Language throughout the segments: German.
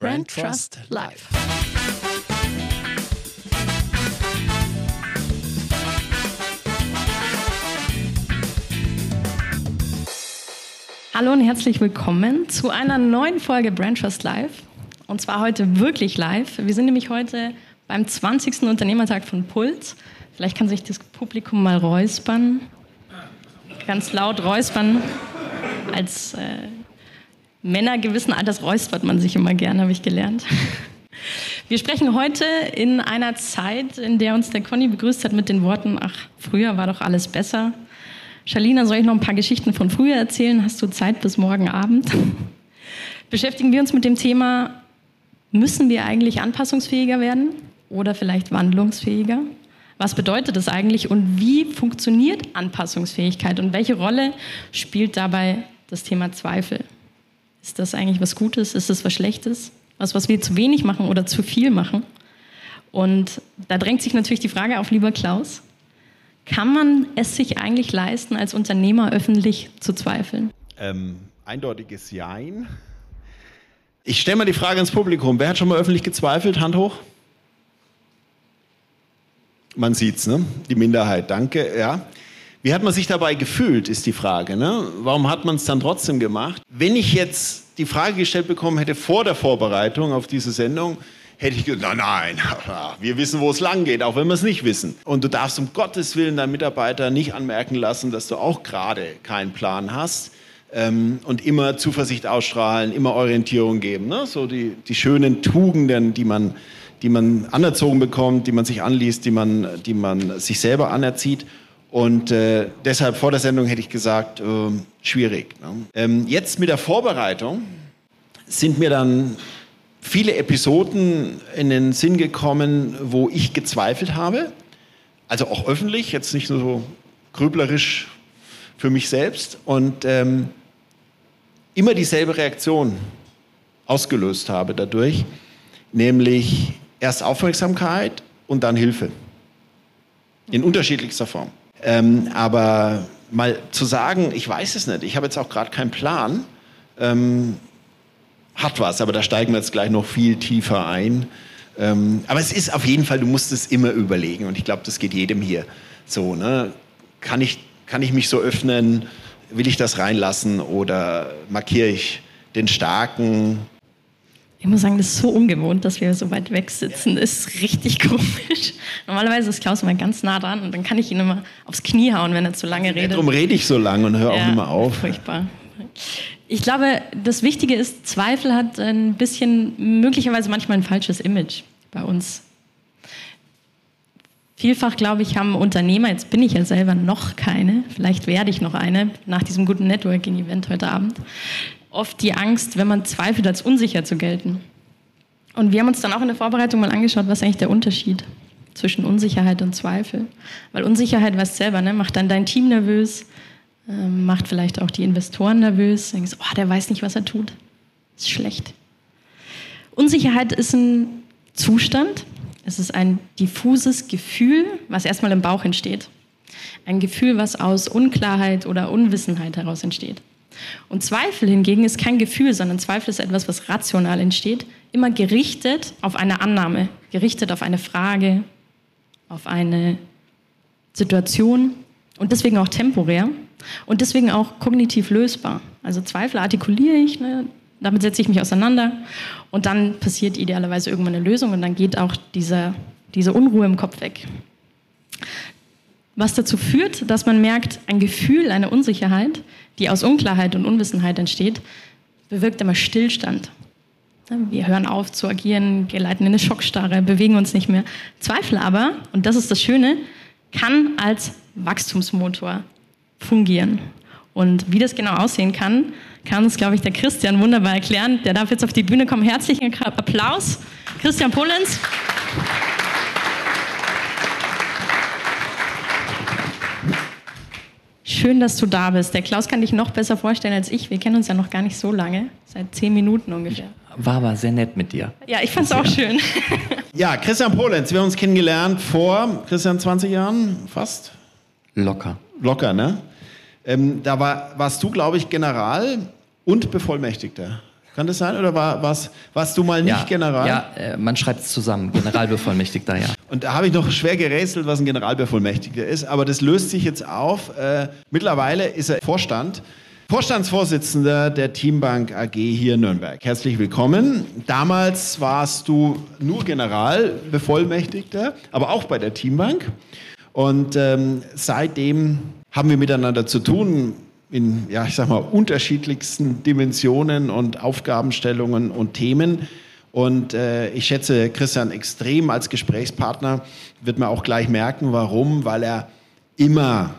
Brand Trust Live. Hallo und herzlich willkommen zu einer neuen Folge Brand Trust Live. Und zwar heute wirklich live. Wir sind nämlich heute beim 20. Unternehmertag von Puls. Vielleicht kann sich das Publikum mal räuspern. Ganz laut räuspern. Als Männer gewissen Alters räuspert man sich immer gerne, habe ich gelernt. Wir sprechen heute in einer Zeit, in der uns der Conny begrüßt hat mit den Worten, ach, früher war doch alles besser. Charlina, soll ich noch ein paar Geschichten von früher erzählen? Hast du Zeit bis morgen Abend? Beschäftigen wir uns mit dem Thema, müssen wir eigentlich anpassungsfähiger werden oder vielleicht wandlungsfähiger? Was bedeutet das eigentlich und wie funktioniert Anpassungsfähigkeit und welche Rolle spielt dabei das Thema Zweifel? Ist das eigentlich was Gutes? Ist das was Schlechtes? Was wir zu wenig machen oder zu viel machen? Und da drängt sich natürlich die Frage auf, lieber Klaus, kann man es sich eigentlich leisten, als Unternehmer öffentlich zu zweifeln? Eindeutiges Jein. Ich stelle mal die Frage ins Publikum. Wer hat schon mal öffentlich gezweifelt? Hand hoch. Man sieht's, ne? Die Minderheit, danke. Ja. Wie hat man sich dabei gefühlt, ist die Frage. Ne? Warum hat man es dann trotzdem gemacht? Wenn ich jetzt die Frage gestellt bekommen hätte vor der Vorbereitung auf diese Sendung, hätte ich gesagt, nein, wir wissen, wo es lang geht, auch wenn wir es nicht wissen. Und du darfst um Gottes Willen deinen Mitarbeiter nicht anmerken lassen, dass du auch gerade keinen Plan hast und immer Zuversicht ausstrahlen, immer Orientierung geben. Ne? So die schönen Tugenden, die man anerzogen bekommt, die man sich anliest, die man sich selber anerzieht. Und deshalb vor der Sendung hätte ich gesagt, schwierig. Ne? Jetzt mit der Vorbereitung sind mir dann viele Episoden in den Sinn gekommen, wo ich gezweifelt habe. Also auch öffentlich, jetzt nicht nur so grüblerisch für mich selbst. Und immer dieselbe Reaktion ausgelöst habe dadurch. Nämlich erst Aufmerksamkeit und dann Hilfe. In unterschiedlichster Form. Aber mal zu sagen, ich weiß es nicht, ich habe jetzt auch gerade keinen Plan, hat was, aber da steigen wir jetzt gleich noch viel tiefer ein. Aber es ist auf jeden Fall, du musst es immer überlegen und ich glaube, das geht jedem hier so. Ne? Kann ich mich so öffnen, will ich das reinlassen oder markiere ich den Starken? Ich muss sagen, das ist so ungewohnt, dass wir so weit weg sitzen. Das ist richtig komisch. Normalerweise ist Klaus immer ganz nah dran und dann kann ich ihn immer aufs Knie hauen, wenn er zu lange redet. Darum rede ich so lange und höre auch nicht mehr auf. Furchtbar. Ich glaube, das Wichtige ist, Zweifel hat ein bisschen, möglicherweise manchmal ein falsches Image bei uns. Vielfach, glaube ich, haben Unternehmer, jetzt bin ich ja selber noch keine, vielleicht werde ich noch eine, nach diesem guten Networking-Event heute Abend, oft die Angst, wenn man zweifelt, als unsicher zu gelten. Und wir haben uns dann auch in der Vorbereitung mal angeschaut, was ist eigentlich der Unterschied zwischen Unsicherheit und Zweifel. Weil Unsicherheit, weißt du selber, ne, macht dann dein Team nervös, macht vielleicht auch die Investoren nervös. Denkst, oh, der weiß nicht, was er tut. Das ist schlecht. Unsicherheit ist ein Zustand. Es ist ein diffuses Gefühl, was erstmal im Bauch entsteht. Ein Gefühl, was aus Unklarheit oder Unwissenheit heraus entsteht. Und Zweifel hingegen ist kein Gefühl, sondern Zweifel ist etwas, was rational entsteht, immer gerichtet auf eine Annahme, gerichtet auf eine Frage, auf eine Situation und deswegen auch temporär und deswegen auch kognitiv lösbar. Also Zweifel artikuliere ich, ne, damit setze ich mich auseinander und dann passiert idealerweise irgendwann eine Lösung und dann geht auch diese Unruhe im Kopf weg. Was dazu führt, dass man merkt, ein Gefühl, eine Unsicherheit, die aus Unklarheit und Unwissenheit entsteht, bewirkt immer Stillstand. Wir hören auf zu agieren, gleiten in eine Schockstarre, bewegen uns nicht mehr. Zweifel aber, und das ist das Schöne, kann als Wachstumsmotor fungieren. Und wie das genau aussehen kann uns, glaube ich, der Christian wunderbar erklären. Der darf jetzt auf die Bühne kommen. Herzlichen Applaus. Christian Polenz. Schön, dass du da bist. Der Klaus kann dich noch besser vorstellen als ich. Wir kennen uns ja noch gar nicht so lange, seit 10 Minuten ungefähr. War aber sehr nett mit dir. Ja, ich fand's auch schön. Ja, Christian Polenz, wir haben uns kennengelernt vor, Christian, 20 Jahren fast? Locker, ne? Da warst du, glaube ich, General und Bevollmächtigter. Kann das sein? Oder warst du mal nicht General? Ja, man schreibt es zusammen. Generalbevollmächtigter, ja. Und da habe ich noch schwer gerätselt, was ein Generalbevollmächtigter ist. Aber das löst sich jetzt auf. Mittlerweile ist er Vorstandsvorsitzender der Teambank AG hier in Nürnberg. Herzlich willkommen. Damals warst du nur Generalbevollmächtigter, aber auch bei der Teambank. Und seitdem haben wir miteinander zu tun in, unterschiedlichsten Dimensionen und Aufgabenstellungen und Themen. Und ich schätze Christian extrem als Gesprächspartner. Wird man auch gleich merken, warum. Weil er immer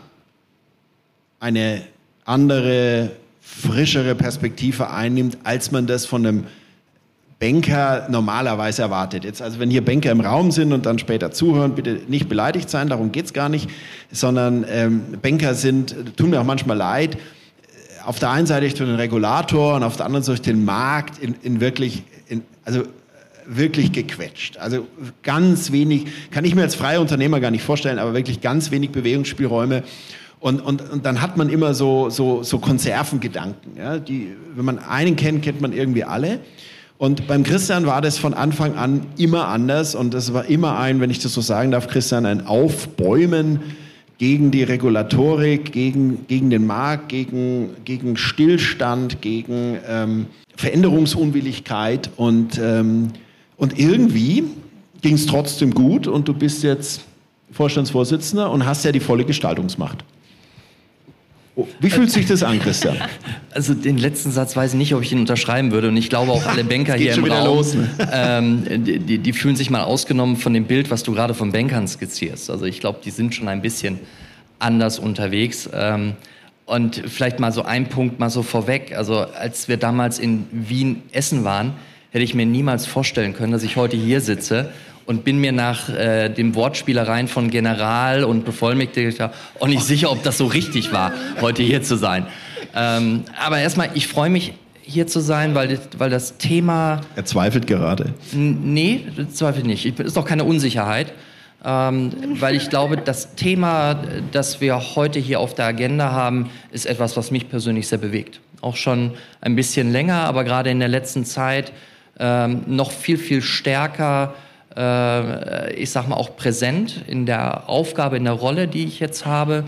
eine andere, frischere Perspektive einnimmt, als man das von einem Banker normalerweise erwartet. Jetzt, also wenn hier Banker im Raum sind und dann später zuhören, bitte nicht beleidigt sein, darum geht's gar nicht, sondern Banker tun mir auch manchmal leid, auf der einen Seite durch den Regulator und auf der anderen Seite durch den Markt wirklich gequetscht. Also ganz wenig, kann ich mir als freier Unternehmer gar nicht vorstellen, aber wirklich ganz wenig Bewegungsspielräume. Und dann hat man immer so Konservengedanken. Ja? Wenn man einen kennt, kennt man irgendwie alle. Und beim Christian war das von Anfang an immer anders. Und das war immer wenn ich das so sagen darf, Christian, ein Aufbäumen gegen die Regulatorik, gegen den Markt, gegen Stillstand, gegen Veränderungsunwilligkeit. Und irgendwie ging es trotzdem gut. Und du bist jetzt Vorstandsvorsitzender und hast ja die volle Gestaltungsmacht. Wie fühlt sich das an, Christian? Also den letzten Satz weiß ich nicht, ob ich ihn unterschreiben würde. Und ich glaube auch alle Banker hier im Raum, los, ne? die fühlen sich mal ausgenommen von dem Bild, was du gerade von Bankern skizzierst. Also ich glaube, die sind schon ein bisschen anders unterwegs. Und vielleicht mal so ein Punkt mal so vorweg. Also als wir damals in Wien essen waren, hätte ich mir niemals vorstellen können, dass ich heute hier sitze und bin mir nach den Wortspielereien von General und Bevollmächtigter auch nicht sicher, ob das so richtig war, heute hier zu sein. Aber erstmal, ich freue mich, hier zu sein, weil das Thema... Er zweifelt gerade. Nee, zweifelt nicht. Ist doch keine Unsicherheit. Weil ich glaube, das Thema, das wir heute hier auf der Agenda haben, ist etwas, was mich persönlich sehr bewegt. Auch schon ein bisschen länger, aber gerade in der letzten Zeit noch viel, viel stärker, ich sag mal, auch präsent in der Aufgabe, in der Rolle, die ich jetzt habe,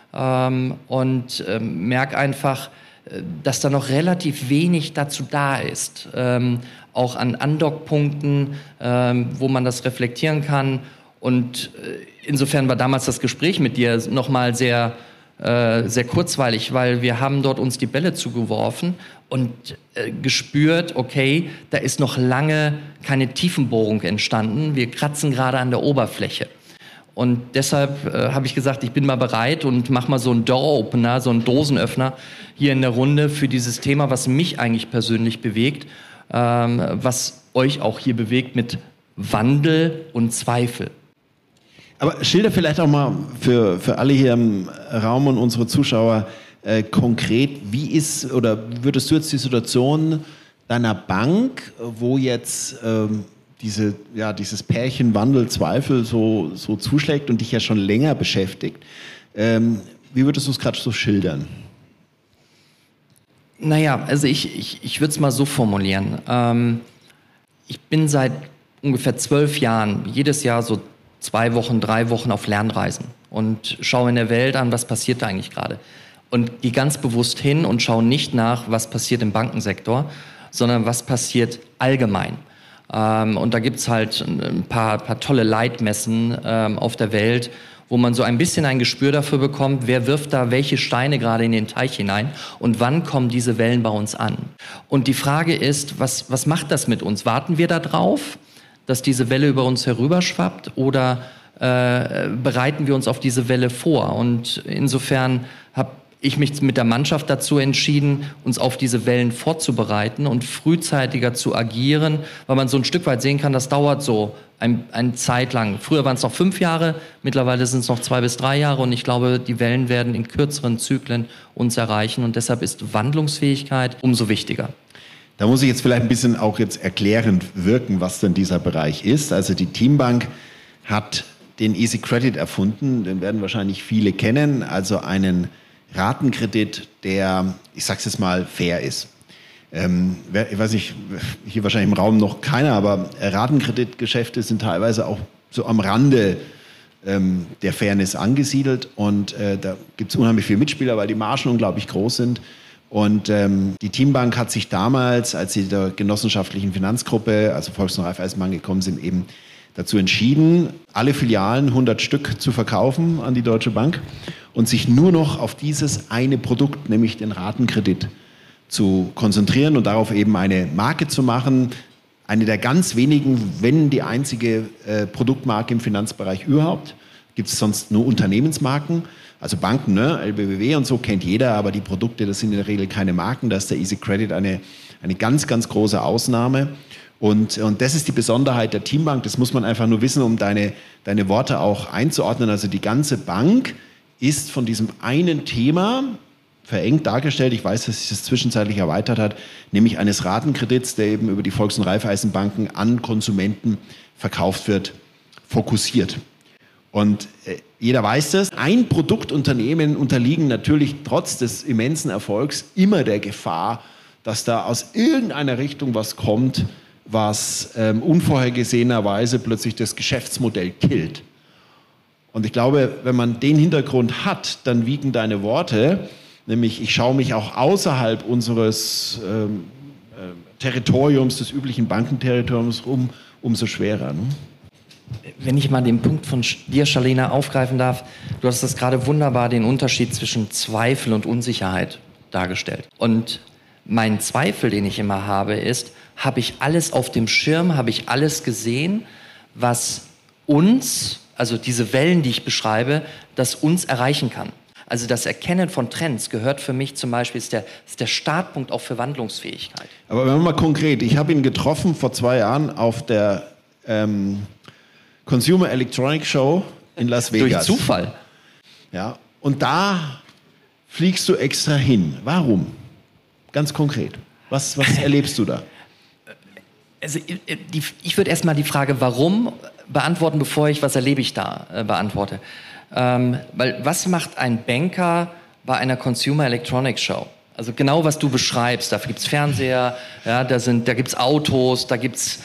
und merke einfach, dass da noch relativ wenig dazu da ist, auch an Andockpunkten, wo man das reflektieren kann. Und insofern war damals das Gespräch mit dir nochmal sehr kurzweilig, weil wir haben dort uns die Bälle zugeworfen und gespürt, okay, da ist noch lange keine Tiefenbohrung entstanden. Wir kratzen gerade an der Oberfläche. Und deshalb habe ich gesagt, ich bin mal bereit und mache mal so einen Door-Opener, so einen Dosenöffner hier in der Runde für dieses Thema, was mich eigentlich persönlich bewegt, was euch auch hier bewegt mit Wandel und Zweifel. Aber schilder vielleicht auch mal für alle hier im Raum und unsere Zuschauer konkret, wie ist oder würdest du jetzt die Situation deiner Bank, wo jetzt dieses Pärchen Wandel, Zweifel so zuschlägt und dich ja schon länger beschäftigt, wie würdest du es gerade so schildern? Naja, also ich würde es mal so formulieren. Ich bin seit ungefähr 12 Jahren jedes Jahr so 2 Wochen, 3 Wochen auf Lernreisen und schaue in der Welt an, was passiert da eigentlich gerade. Und gehe ganz bewusst hin und schaue nicht nach, was passiert im Bankensektor, sondern was passiert allgemein. Und da gibt's halt ein paar tolle Leitmessen auf der Welt, wo man so ein bisschen ein Gespür dafür bekommt, wer wirft da welche Steine gerade in den Teich hinein und wann kommen diese Wellen bei uns an. Und die Frage ist, was macht das mit uns? Warten wir da drauf, dass diese Welle über uns herüberschwappt, oder bereiten wir uns auf diese Welle vor? Und insofern habe ich mich mit der Mannschaft dazu entschieden, uns auf diese Wellen vorzubereiten und frühzeitiger zu agieren, weil man so ein Stück weit sehen kann, das dauert so eine Zeit lang. Früher waren es noch 5 Jahre, mittlerweile sind es noch 2 bis 3 Jahre, und ich glaube, die Wellen werden in kürzeren Zyklen uns erreichen, und deshalb ist Wandlungsfähigkeit umso wichtiger. Da muss ich jetzt vielleicht ein bisschen auch jetzt erklärend wirken, was denn dieser Bereich ist. Also die Teambank hat den Easy Credit erfunden, den werden wahrscheinlich viele kennen, also einen Ratenkredit, der, ich sag's jetzt mal, fair ist. Ich weiß nicht, hier wahrscheinlich im Raum noch keiner, aber Ratenkreditgeschäfte sind teilweise auch so am Rande der Fairness angesiedelt und da gibt es unheimlich viele Mitspieler, weil die Margen unglaublich groß sind. Und die Teambank hat sich damals, als sie der genossenschaftlichen Finanzgruppe, also Volks- und Raiffeisenbank gekommen sind, eben dazu entschieden, alle Filialen, 100 Stück, zu verkaufen an die Deutsche Bank und sich nur noch auf dieses eine Produkt, nämlich den Ratenkredit, zu konzentrieren und darauf eben eine Marke zu machen. Eine der ganz wenigen, wenn die einzige Produktmarke im Finanzbereich überhaupt. Gibt es sonst nur Unternehmensmarken. Also Banken, ne? LBBW und so kennt jeder, aber die Produkte, das sind in der Regel keine Marken. Da ist der Easy Credit eine ganz, ganz große Ausnahme. Und das ist die Besonderheit der Teambank. Das muss man einfach nur wissen, um deine Worte auch einzuordnen. Also die ganze Bank ist von diesem einen Thema verengt dargestellt. Ich weiß, dass sich das zwischenzeitlich erweitert hat, nämlich eines Ratenkredits, der eben über die Volks- und Raiffeisenbanken an Konsumenten verkauft wird, fokussiert. Und jeder weiß das. Einproduktunternehmen unterliegen natürlich trotz des immensen Erfolgs immer der Gefahr, dass da aus irgendeiner Richtung was kommt, was unvorhergesehenerweise plötzlich das Geschäftsmodell killt. Und ich glaube, wenn man den Hintergrund hat, dann wiegen deine Worte, nämlich ich schaue mich auch außerhalb unseres Territoriums, des üblichen Bankenterritoriums umso schwerer. Ne? Wenn ich mal den Punkt von dir, Shalina, aufgreifen darf, du hast das gerade wunderbar, den Unterschied zwischen Zweifel und Unsicherheit dargestellt. Und mein Zweifel, den ich immer habe, ist, habe ich alles auf dem Schirm, habe ich alles gesehen, was uns, also diese Wellen, die ich beschreibe, das uns erreichen kann. Also das Erkennen von Trends gehört für mich zum Beispiel, ist der Startpunkt auch für Wandlungsfähigkeit. Aber wenn wir mal konkret, ich habe ihn getroffen vor 2 Jahren auf der Consumer Electronics Show in Las Vegas. Durch Zufall. Ja, und da fliegst du extra hin. Warum? Ganz konkret. Was erlebst du da? Also ich würde erstmal die Frage, warum, beantworten, bevor ich, was erlebe ich da, beantworte. Weil was macht ein Banker bei einer Consumer Electronics Show? Also genau, was du beschreibst. Da gibt es Fernseher, ja, da gibt es Autos, da gibt es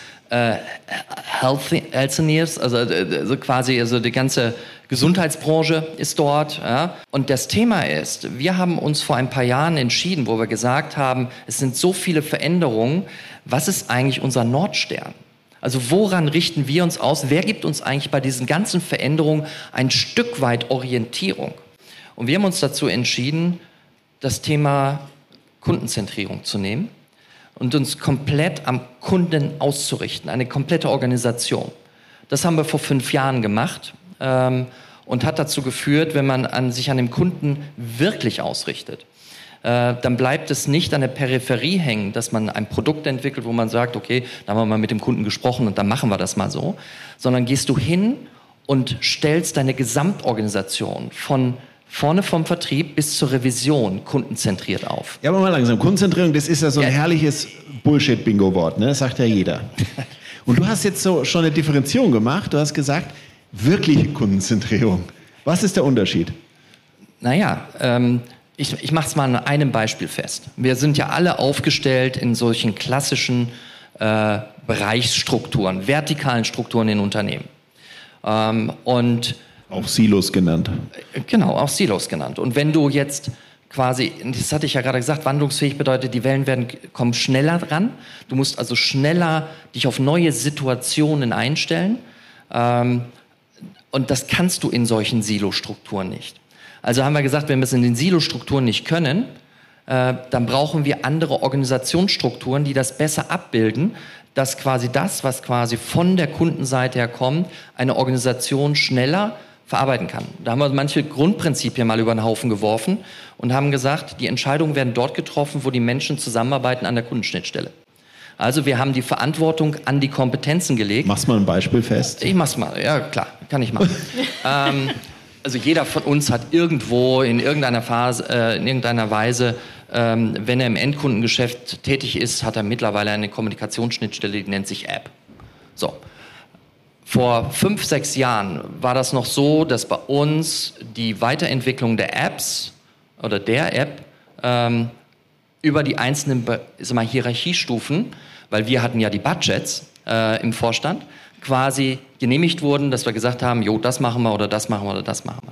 Healthineers, also quasi die ganze Gesundheitsbranche ist dort. Ja. Und das Thema ist, wir haben uns vor ein paar Jahren entschieden, wo wir gesagt haben, es sind so viele Veränderungen, was ist eigentlich unser Nordstern? Also woran richten wir uns aus? Wer gibt uns eigentlich bei diesen ganzen Veränderungen ein Stück weit Orientierung? Und wir haben uns dazu entschieden, das Thema Kundenzentrierung zu nehmen und uns komplett am Kunden auszurichten, eine komplette Organisation. Das haben wir vor 5 Jahren gemacht und hat dazu geführt, wenn man sich an dem Kunden wirklich ausrichtet, dann bleibt es nicht an der Peripherie hängen, dass man ein Produkt entwickelt, wo man sagt, okay, da haben wir mal mit dem Kunden gesprochen und dann machen wir das mal so, sondern gehst du hin und stellst deine Gesamtorganisation von vorne vom Vertrieb bis zur Revision kundenzentriert auf. Ja, aber mal langsam. Kundenzentrierung, das ist ja so ein herrliches Bullshit-Bingo-Wort, ne? Das sagt ja jeder. Und du hast jetzt so schon eine Differenzierung gemacht. Du hast gesagt, wirkliche Kundenzentrierung. Was ist der Unterschied? Naja, ich mache es mal an einem Beispiel fest. Wir sind ja alle aufgestellt in solchen klassischen Bereichsstrukturen, vertikalen Strukturen in Unternehmen. Und auch Silos genannt. Genau, auch Silos genannt. Und wenn du jetzt quasi, das hatte ich ja gerade gesagt, wandlungsfähig bedeutet, die Wellen kommen schneller ran. Du musst also schneller dich auf neue Situationen einstellen. Und das kannst du in solchen Silostrukturen nicht. Also haben wir gesagt, wenn wir es in den Silostrukturen nicht können, dann brauchen wir andere Organisationsstrukturen, die das besser abbilden, dass quasi das, was quasi von der Kundenseite her kommt, eine Organisation schneller verarbeiten kann. Da haben wir manche Grundprinzipien mal über den Haufen geworfen und haben gesagt, die Entscheidungen werden dort getroffen, wo die Menschen zusammenarbeiten an der Kundenschnittstelle. Also wir haben die Verantwortung an die Kompetenzen gelegt. Machst mal ein Beispiel fest? Ich mach's mal, ja klar, kann ich machen. Also jeder von uns hat irgendwo in irgendeiner Phase, in irgendeiner Weise, wenn er im Endkundengeschäft tätig ist, hat er mittlerweile eine Kommunikationsschnittstelle, die nennt sich App. So. Vor 5, 6 Jahren war das noch so, dass bei uns die Weiterentwicklung der Apps oder der App über die einzelnen Hierarchiestufen, weil wir hatten ja die Budgets im Vorstand, quasi genehmigt wurden, dass wir gesagt haben, jo, das machen wir oder das machen wir oder das machen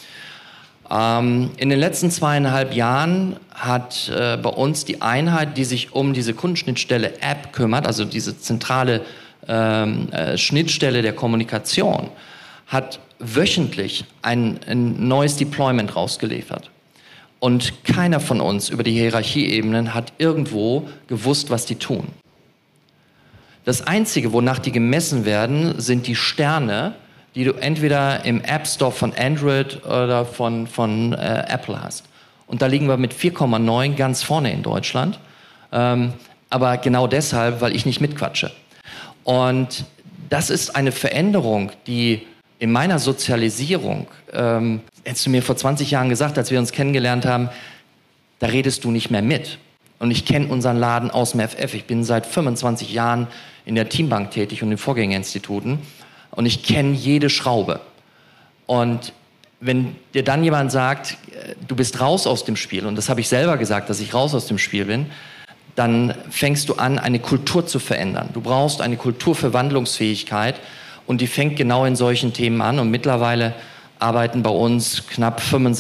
wir. In den letzten 2,5 Jahren hat bei uns die Einheit, die sich um diese Kundenschnittstelle App kümmert, also diese zentrale Schnittstelle der Kommunikation, hat wöchentlich ein neues Deployment rausgeliefert. Und keiner von uns über die Hierarchieebenen hat irgendwo gewusst, was die tun. Das Einzige, wonach die gemessen werden, sind die Sterne, die du entweder im App Store von Android oder von Apple hast. Und da liegen wir mit 4,9 ganz vorne in Deutschland. Aber genau deshalb, weil ich nicht mitquatsche. Und das ist eine Veränderung, die in meiner Sozialisierung, hättest du mir vor 20 Jahren gesagt, als wir uns kennengelernt haben, da redest du nicht mehr mit. Und ich kenne unseren Laden aus dem FF. Ich bin seit 25 Jahren in der Teambank tätig und in Vorgängerinstituten. Und ich kenne jede Schraube. Und wenn dir dann jemand sagt, du bist raus aus dem Spiel, und das habe ich selber gesagt, dass ich raus aus dem Spiel bin, dann fängst du an, eine Kultur zu verändern. Du brauchst eine Kultur für Wandlungsfähigkeit und die fängt genau in solchen Themen an. Und mittlerweile arbeiten bei uns knapp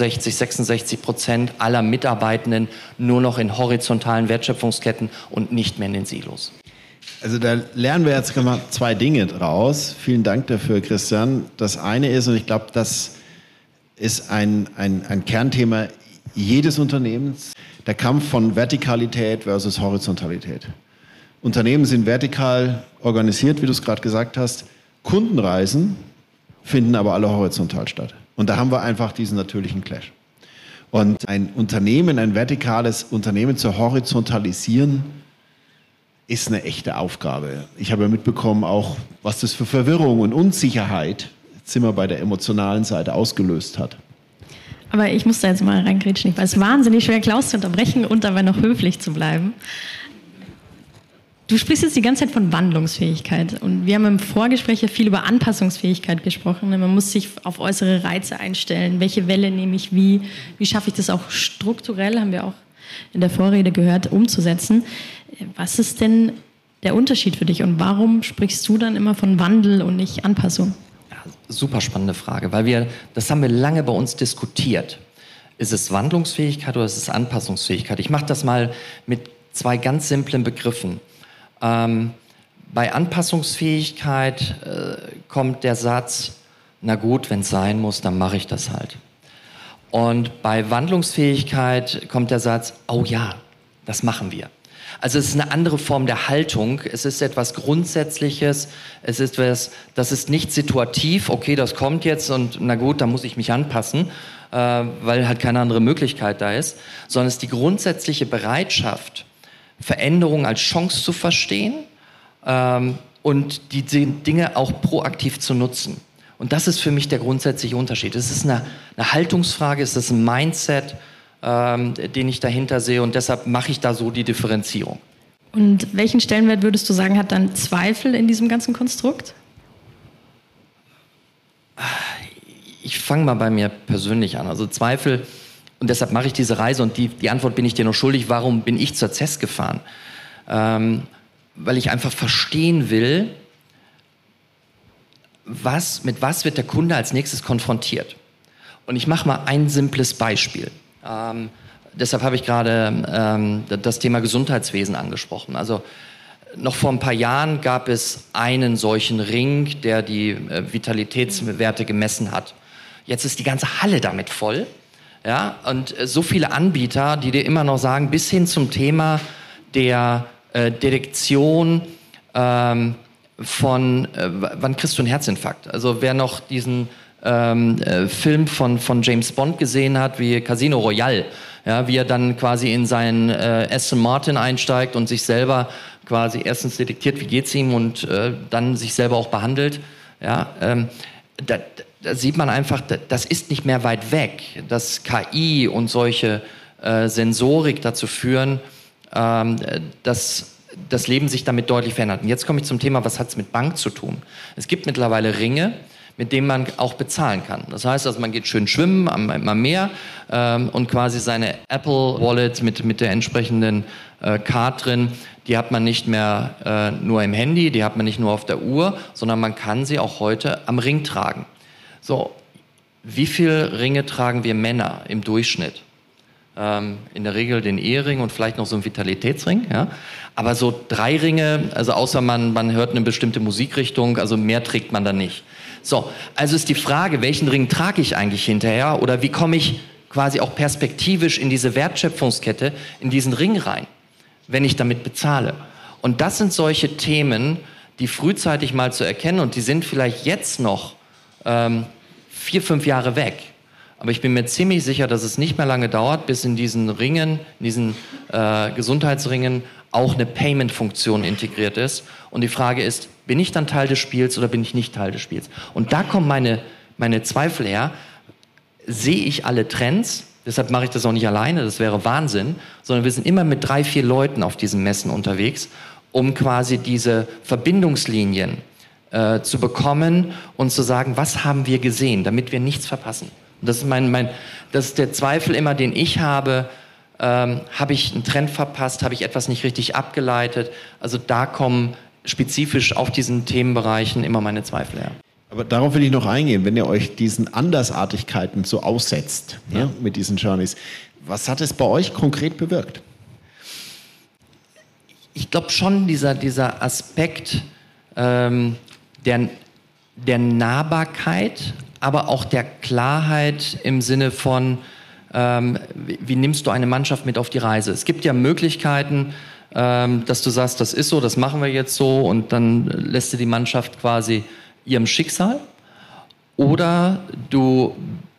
65-66% aller Mitarbeitenden nur noch in horizontalen Wertschöpfungsketten und nicht mehr in den Silos. Also da lernen wir jetzt 2 Dinge draus. Vielen Dank dafür, Christian. Das eine ist, und ich glaube, das ist ein Kernthema jedes Unternehmens, der Kampf von Vertikalität versus Horizontalität. Unternehmen sind vertikal organisiert, wie du es gerade gesagt hast. Kundenreisen finden aber alle horizontal statt. Und da haben wir einfach diesen natürlichen Clash. Und ein vertikales Unternehmen zu horizontalisieren, ist eine echte Aufgabe. Ich habe ja mitbekommen auch, was das für Verwirrung und Unsicherheit, jetzt sind wir bei der emotionalen Seite, ausgelöst hat. Aber ich muss da jetzt mal reingrätschen. Ich weiß, wahnsinnig schwer, Klaus zu unterbrechen und dabei noch höflich zu bleiben. Du sprichst jetzt die ganze Zeit von Wandlungsfähigkeit. Und wir haben im Vorgespräch ja viel über Anpassungsfähigkeit gesprochen. Man muss sich auf äußere Reize einstellen. Welche Welle nehme ich wie? Wie schaffe ich das auch strukturell, haben wir auch in der Vorrede gehört, umzusetzen? Was ist denn der Unterschied für dich? Und warum sprichst du dann immer von Wandel und nicht Anpassung? Super spannende Frage, weil das haben wir lange bei uns diskutiert. Ist es Wandlungsfähigkeit oder ist es Anpassungsfähigkeit? Ich mache das mal mit 2 ganz simplen Begriffen. Bei Anpassungsfähigkeit kommt der Satz, na gut, wenn es sein muss, dann mache ich das halt. Und bei Wandlungsfähigkeit kommt der Satz, oh ja, das machen wir. Also es ist eine andere Form der Haltung, es ist etwas Grundsätzliches, das ist nicht situativ, okay, das kommt jetzt und na gut, dann muss ich mich anpassen, weil halt keine andere Möglichkeit da ist, sondern es ist die grundsätzliche Bereitschaft, Veränderungen als Chance zu verstehen und die Dinge auch proaktiv zu nutzen. Und das ist für mich der grundsätzliche Unterschied. Es ist eine Haltungsfrage, es ist ein Mindset, den ich dahinter sehe und deshalb mache ich da so die Differenzierung. Und welchen Stellenwert würdest du sagen, hat dann Zweifel in diesem ganzen Konstrukt? Ich fange mal bei mir persönlich an. Also Zweifel, und deshalb mache ich diese Reise und die Antwort bin ich dir noch schuldig, warum bin ich zur CES gefahren? Weil ich einfach verstehen will, mit was wird der Kunde als nächstes konfrontiert. Und ich mache mal ein simples Beispiel. Deshalb habe ich gerade das Thema Gesundheitswesen angesprochen. Also noch vor ein paar Jahren gab es einen solchen Ring, der die Vitalitätswerte gemessen hat. Jetzt ist die ganze Halle damit voll. Ja? Und so viele Anbieter, die dir immer noch sagen, bis hin zum Thema der Detektion wann kriegst du einen Herzinfarkt? Also wer noch diesen Film von James Bond gesehen hat, wie Casino Royale, ja, wie er dann quasi in seinen Aston Martin einsteigt und sich selber quasi erstens detektiert, wie geht's ihm und dann sich selber auch behandelt. Ja, da sieht man einfach, das ist nicht mehr weit weg, dass KI und solche Sensorik dazu führen, dass das Leben sich damit deutlich verändert. Und jetzt komme ich zum Thema, was hat es mit Bank zu tun? Es gibt mittlerweile Ringe, mit dem man auch bezahlen kann. Das heißt, also man geht schön schwimmen am Meer und quasi seine Apple Wallet mit der entsprechenden Card drin, die hat man nicht mehr nur im Handy, die hat man nicht nur auf der Uhr, sondern man kann sie auch heute am Ring tragen. So, wie viele Ringe tragen wir Männer im Durchschnitt? In der Regel den Ehering und vielleicht noch so einen Vitalitätsring, ja. Aber so 3 Ringe, also außer man hört eine bestimmte Musikrichtung, also mehr trägt man dann nicht. So, also ist die Frage, welchen Ring trage ich eigentlich hinterher oder wie komme ich quasi auch perspektivisch in diese Wertschöpfungskette, in diesen Ring rein, wenn ich damit bezahle. Und das sind solche Themen, die frühzeitig mal zu erkennen und die sind vielleicht jetzt noch 4, 5 Jahre weg. Aber ich bin mir ziemlich sicher, dass es nicht mehr lange dauert, bis in diesen Ringen, in diesen Gesundheitsringen auch eine Payment-Funktion integriert ist. Und die Frage ist, bin ich dann Teil des Spiels oder bin ich nicht Teil des Spiels? Und da kommen meine Zweifel her. Sehe ich alle Trends? Deshalb mache ich das auch nicht alleine, das wäre Wahnsinn. Sondern wir sind immer mit 3, 4 Leuten auf diesen Messen unterwegs, um quasi diese Verbindungslinien zu bekommen und zu sagen, was haben wir gesehen, damit wir nichts verpassen. Und das ist das ist der Zweifel immer, den ich habe. Habe ich einen Trend verpasst? Habe ich etwas nicht richtig abgeleitet? Also da kommen spezifisch auf diesen Themenbereichen immer meine Zweifel her. Aber darauf will ich noch eingehen, wenn ihr euch diesen Andersartigkeiten so aussetzt, ja, mit diesen Journeys. Was hat es bei euch konkret bewirkt? Ich glaube schon, dieser Aspekt der Nahbarkeit, aber auch der Klarheit im Sinne von, wie nimmst du eine Mannschaft mit auf die Reise? Es gibt ja Möglichkeiten, dass du sagst, das ist so, das machen wir jetzt so und dann lässt du die Mannschaft quasi ihrem Schicksal. Oder du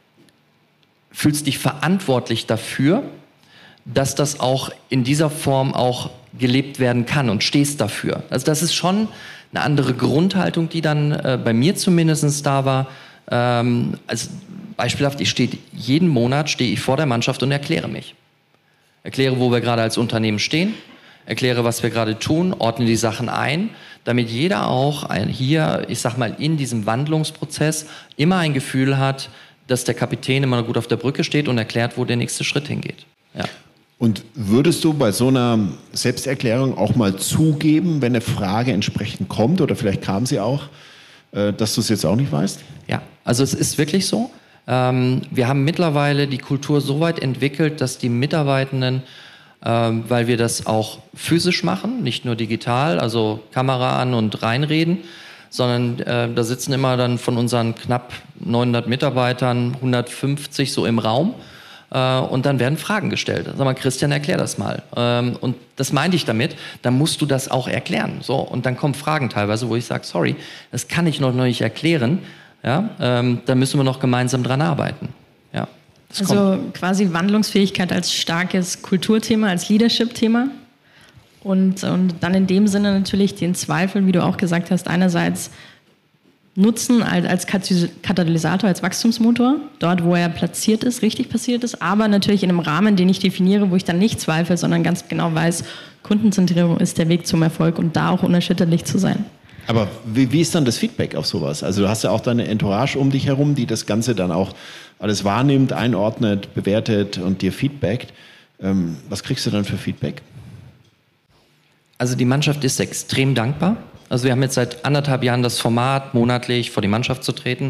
fühlst dich verantwortlich dafür, dass das auch in dieser Form auch gelebt werden kann und stehst dafür. Also das ist schon eine andere Grundhaltung, die dann bei mir zumindest da war. Also beispielhaft, jeden Monat stehe ich vor der Mannschaft und erkläre mich. Erkläre, wo wir gerade als Unternehmen stehen, erkläre, was wir gerade tun, ordne die Sachen ein, damit jeder auch hier, ich sag mal, in diesem Wandlungsprozess immer ein Gefühl hat, dass der Kapitän immer gut auf der Brücke steht und erklärt, wo der nächste Schritt hingeht. Ja. Und würdest du bei so einer Selbsterklärung auch mal zugeben, wenn eine Frage entsprechend kommt, oder vielleicht kam sie auch, dass du es jetzt auch nicht weißt? Ja, also es ist wirklich so. Wir haben mittlerweile die Kultur so weit entwickelt, dass die Mitarbeitenden, weil wir das auch physisch machen, nicht nur digital, also Kamera an und reinreden, sondern da sitzen immer dann von unseren knapp 900 Mitarbeitern 150 so im Raum. Und dann werden Fragen gestellt. Sag mal, Christian, erklär das mal. Und das meinte ich damit, dann musst du das auch erklären. So, und dann kommen Fragen teilweise, wo ich sage, sorry, das kann ich noch nicht erklären. Ja, da müssen wir noch gemeinsam dran arbeiten. Ja, also quasi Wandlungsfähigkeit als starkes Kulturthema, als Leadership-Thema. Und dann in dem Sinne natürlich den Zweifel, wie du auch gesagt hast, einerseits nutzen als Katalysator, als Wachstumsmotor, dort, wo er platziert ist, richtig passiert ist, aber natürlich in einem Rahmen, den ich definiere, wo ich dann nicht zweifle, sondern ganz genau weiß, Kundenzentrierung ist der Weg zum Erfolg und da auch unerschütterlich zu sein. Aber wie ist dann das Feedback auf sowas? Also du hast ja auch deine Entourage um dich herum, die das Ganze dann auch alles wahrnimmt, einordnet, bewertet und dir feedbackt. Was kriegst du dann für Feedback? Also die Mannschaft ist extrem dankbar. Also wir haben jetzt seit 1,5 Jahren das Format, monatlich vor die Mannschaft zu treten.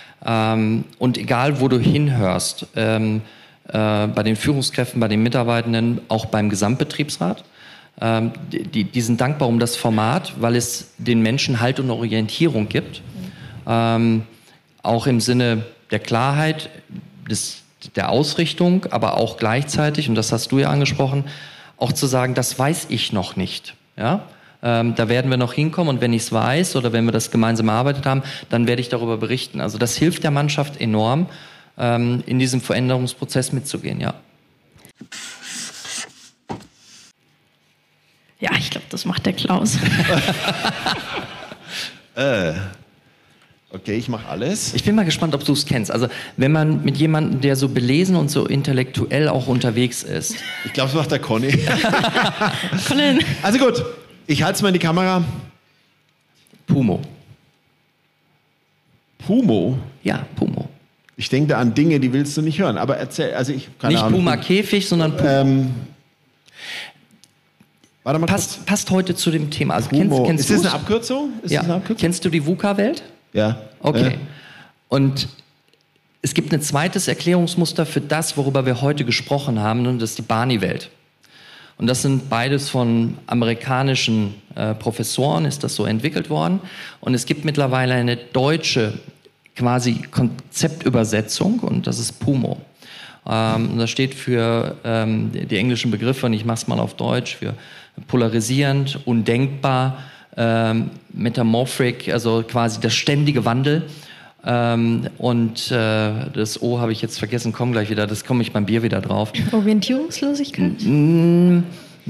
Und egal, wo du hinhörst, bei den Führungskräften, bei den Mitarbeitenden, auch beim Gesamtbetriebsrat, die sind dankbar um das Format, weil es den Menschen Halt und Orientierung gibt. Auch im Sinne der Klarheit, der Ausrichtung, aber auch gleichzeitig, und das hast du ja angesprochen, auch zu sagen, das weiß ich noch nicht. Ja? Da werden wir noch hinkommen und wenn ich es weiß oder wenn wir das gemeinsam erarbeitet haben, dann werde ich darüber berichten. Also das hilft der Mannschaft enorm, in diesem Veränderungsprozess mitzugehen, ja. Ja, ich glaube, das macht der Klaus. Okay, ich mache alles. Ich bin mal gespannt, ob du es kennst. Also wenn man mit jemandem, der so belesen und so intellektuell auch unterwegs ist. Ich glaube, es macht der Conny. Colin. Also gut, ich halte es mal in die Kamera. Pumo. Pumo? Ja, Pumo. Ich denke da an Dinge, die willst du nicht hören. Aber erzähl, also ich keine Nicht Ahnung. Puma-Käfig, sondern Pumo. Warte mal Passt heute zu dem Thema. Also Pumo. kennst Ist das du's? eine Abkürzung? Ist Ja. das eine Abkürzung? Kennst du die VUCA-Welt? Ja. Okay. Und es gibt ein zweites Erklärungsmuster für das, worüber wir heute gesprochen haben, und das ist die Barney-Welt. Und das sind beides von amerikanischen Professoren, ist das so entwickelt worden. Und es gibt mittlerweile eine deutsche quasi Konzeptübersetzung, und das ist PUMO. Das steht für die englischen Begriffe, und ich mache es mal auf Deutsch, für polarisierend, undenkbar, metamorphic, also quasi der ständige Wandel. Und das O habe ich jetzt vergessen, komm gleich wieder, das komme ich beim Bier wieder drauf. Orientierungslosigkeit? Nee.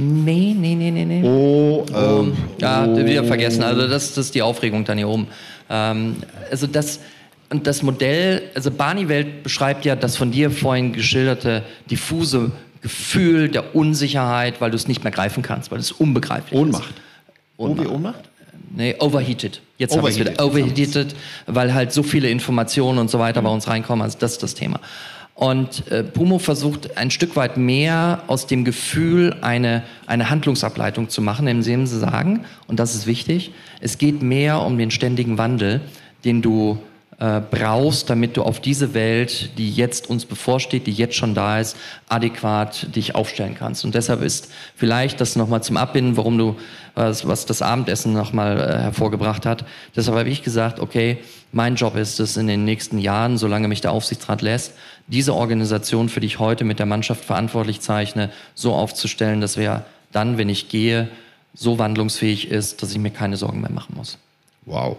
Ja, wieder Oh. vergessen, also das ist die Aufregung dann hier oben. Also das Modell, also Barney-Welt beschreibt ja das von dir vorhin geschilderte diffuse Gefühl der Unsicherheit, weil du es nicht mehr greifen kannst, weil es unbegreiflich Ohnmacht. ist. Wie Ohnmacht? Nee, overheated. Jetzt habe ich es wieder. Overheated, weil halt so viele Informationen und so weiter bei uns reinkommen. Also das ist das Thema. Und Pumo versucht ein Stück weit mehr aus dem Gefühl eine Handlungsableitung zu machen, indem sie sagen, und das ist wichtig, es geht mehr um den ständigen Wandel, den du brauchst, damit du auf diese Welt, die jetzt uns bevorsteht, die jetzt schon da ist, adäquat dich aufstellen kannst. Und deshalb ist vielleicht das nochmal zum Abbinden, warum du, was das Abendessen nochmal hervorgebracht hat. Deshalb habe ich gesagt, okay, mein Job ist es in den nächsten Jahren, solange mich der Aufsichtsrat lässt, diese Organisation, für die ich heute mit der Mannschaft verantwortlich zeichne, so aufzustellen, dass wir dann, wenn ich gehe, so wandlungsfähig ist, dass ich mir keine Sorgen mehr machen muss. Wow.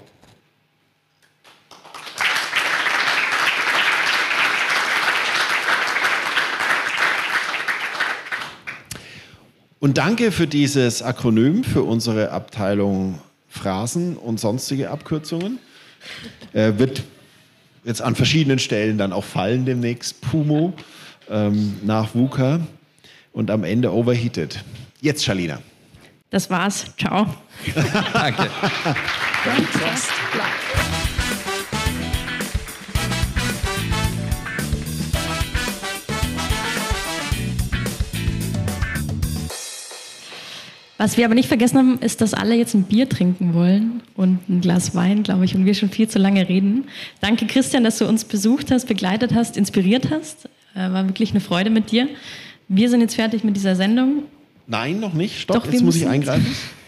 Und danke für dieses Akronym für unsere Abteilung Phrasen und sonstige Abkürzungen. Wird jetzt an verschiedenen Stellen dann auch fallen demnächst. Pumo, nach VUCA und am Ende Overheated. Jetzt Shalina. Das war's. Ciao. Danke. Brandtrust Live. Was wir aber nicht vergessen haben, ist, dass alle jetzt ein Bier trinken wollen und ein Glas Wein, glaube ich, und wir schon viel zu lange reden. Danke, Christian, dass du uns besucht hast, begleitet hast, inspiriert hast. War wirklich eine Freude mit dir. Wir sind jetzt fertig mit dieser Sendung. Nein, noch nicht. Stopp, Doch, jetzt muss ich eingreifen.